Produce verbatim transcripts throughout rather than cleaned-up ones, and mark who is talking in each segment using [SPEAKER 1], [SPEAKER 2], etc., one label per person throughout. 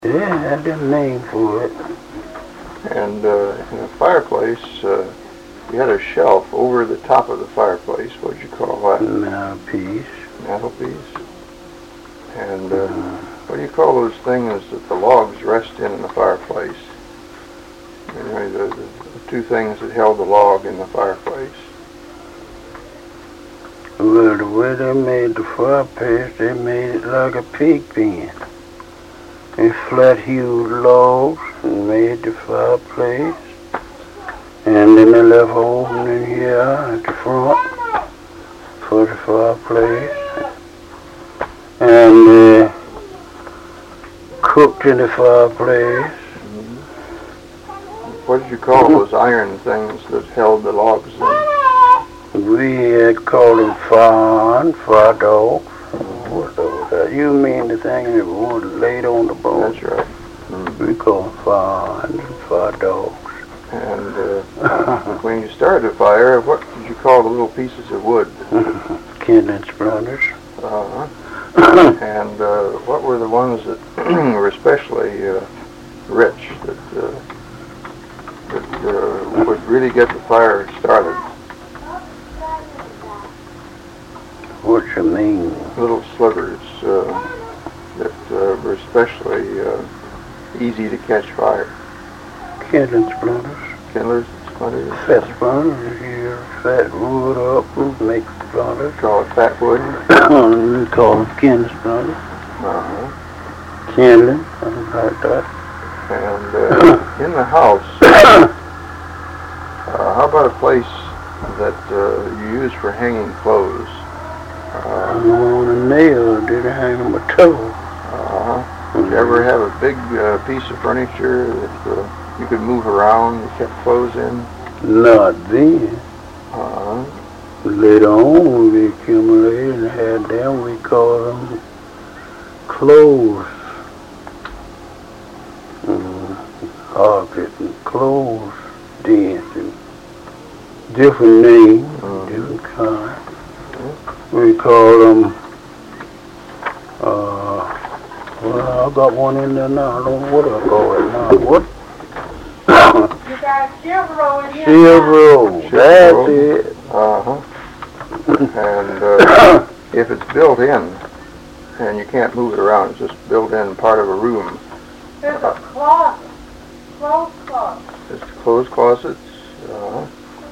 [SPEAKER 1] Yeah, had a name for it.
[SPEAKER 2] And uh, in a fireplace, uh, you had a shelf over the top of the fireplace. What did you call that?
[SPEAKER 1] Mantelpiece.
[SPEAKER 2] Mantelpiece. And uh, what do you call those things that the logs rest in in the fireplace? Anyway, the, the, the two things that held the log in the fireplace.
[SPEAKER 1] Well, the way they made the fireplace, they made it like a pig pen. They flat-hewed logs and made the fireplace. And then they left an opening here at the front for the fireplace. And uh, cooked in the fireplace.
[SPEAKER 2] Mm-hmm. What did you call those iron things that held the logs in?
[SPEAKER 1] We had called them fire, fire dogs. You mean the thing that was laid on the bone?
[SPEAKER 2] That's right. Mm-hmm.
[SPEAKER 1] We call them fire and fire dogs.
[SPEAKER 2] And uh, when you started a fire, what did you call the little pieces of wood?
[SPEAKER 1] Kindling splinters.
[SPEAKER 2] Uh-huh. And uh, what were the ones that were especially uh, rich, that, uh, that uh, would really get the fire started?
[SPEAKER 1] What you mean?
[SPEAKER 2] Little slivers uh, that uh, were especially uh, easy to catch fire.
[SPEAKER 1] Kindling splinters.
[SPEAKER 2] Kindlers, splinters?
[SPEAKER 1] Fat splinters. You fat wood up and make splinters.
[SPEAKER 2] Call it fat wood?
[SPEAKER 1] We call them kindling splinters.
[SPEAKER 2] Uh-huh.
[SPEAKER 1] Kindling, something like that.
[SPEAKER 2] And uh, in the house, uh, how about a place that uh, you use for hanging clothes?
[SPEAKER 1] Uh, on a nail, did I hang them a toe?
[SPEAKER 2] Uh-huh. Did you ever have a big uh, piece of furniture that uh, you could move around, you kept clothes in?
[SPEAKER 1] Not then.
[SPEAKER 2] Uh-huh.
[SPEAKER 1] Later on, when we accumulated and had them, we called them clothes. Mm, carpet and clothes dancing. Different names, mm-hmm. different kinds. We call them, uh, well, I got one in there now. I don't know what I call it now. What?
[SPEAKER 3] You got Chevro in here.
[SPEAKER 1] Chevro, that's it.
[SPEAKER 2] Uh-huh. And uh, if it's built in, and you can't move it around, it's just built in part of a room.
[SPEAKER 3] There's a closet, clothes closet.
[SPEAKER 2] It's clothes closets. Uh-huh.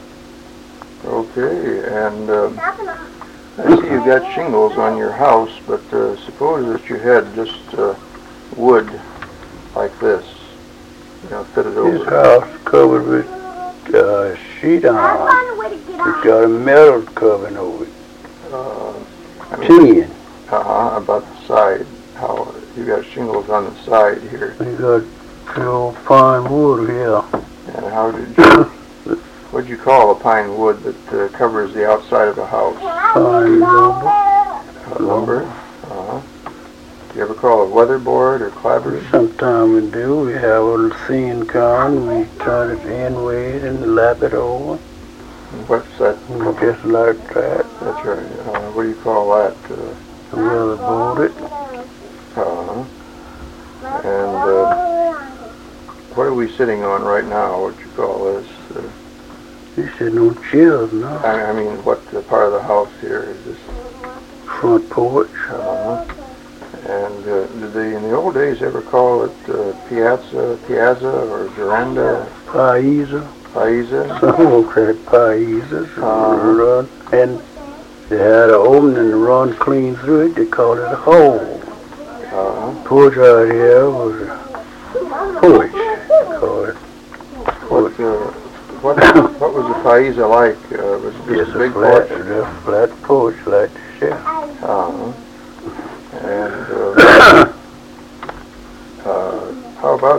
[SPEAKER 2] Okay, and um, I see you've got shingles on your house, but uh, suppose that you had just uh, wood like this, you know, fitted over.
[SPEAKER 1] This house covered with uh, sheet iron. It's got a metal covering over it.
[SPEAKER 2] Uh, I mean,
[SPEAKER 1] Tin.
[SPEAKER 2] Uh-huh, about the side. How you got shingles on the side here.
[SPEAKER 1] We got pure pine wood here.
[SPEAKER 2] And how did you? What do you call a pine wood that uh, covers the outside of a house?
[SPEAKER 1] Pine lumber.
[SPEAKER 2] Uh, lumber. Uh-huh. Do you ever call it weatherboard or clapboard?
[SPEAKER 1] Sometimes we do. We have a thin cone. We turn it inward and lap it over.
[SPEAKER 2] What's that?
[SPEAKER 1] Just like that.
[SPEAKER 2] That's right. Uh, what do you call that? Uh,
[SPEAKER 1] Weatherboard it.
[SPEAKER 2] uh-huh. And uh, what are we sitting on right now? What do you call this? Uh,
[SPEAKER 1] You sitting on chairs now.
[SPEAKER 2] I, I mean, what uh, part of the house here is this?
[SPEAKER 1] Front porch.
[SPEAKER 2] Uh-huh. And uh, did they, in the old days, ever call it uh, piazza, piazza, or veranda?
[SPEAKER 1] Paisa.
[SPEAKER 2] Paisa?
[SPEAKER 1] Some folks had paisas.
[SPEAKER 2] Uh-huh.
[SPEAKER 1] And they had an opening to run clean through it. They called it a hole.
[SPEAKER 2] Uh-huh.
[SPEAKER 1] Porch out here was a porch. They called it porch.
[SPEAKER 2] What, uh, what, what was the paisa like? Uh, was it just
[SPEAKER 1] Just
[SPEAKER 2] a big
[SPEAKER 1] a flat,
[SPEAKER 2] porch?
[SPEAKER 1] a flat porch like this here.
[SPEAKER 2] Uh-huh. And uh,